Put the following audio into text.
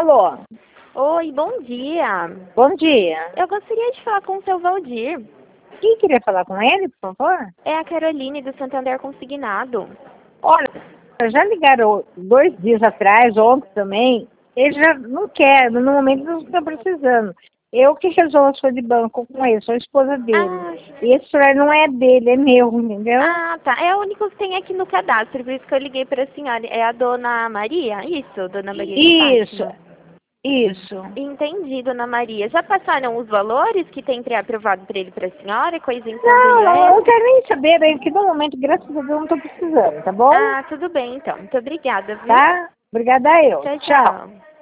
Alô? Oi, bom dia. Bom dia. Eu gostaria de falar com o seu Valdir. Quem queria falar com ele, por favor? É a Caroline do Santander Consignado. Olha, já ligaram 2 dias atrás, ontem também. Ele já não quer, no momento não está precisando. Eu que resolvo as coisas de banco com ele, sou a esposa dele. Ah, E esse celular não é dele, é meu, entendeu? tá. É o único que tem aqui no cadastro, por isso que eu liguei para a senhora. É a dona Maria? Isso, dona Maria de Isso, Fátima. isso. Entendi, dona Maria. Já passaram os valores que tem pré-aprovado para ele para a senhora? Coisa em Não, câmbio eu extra? quero nem saber, daí, que no momento, graças a Deus, eu não estou precisando, tá bom? Ah, tudo bem então. Muito obrigada, viu? Tá? Obrigada eu. Tchau, Tchau. tchau.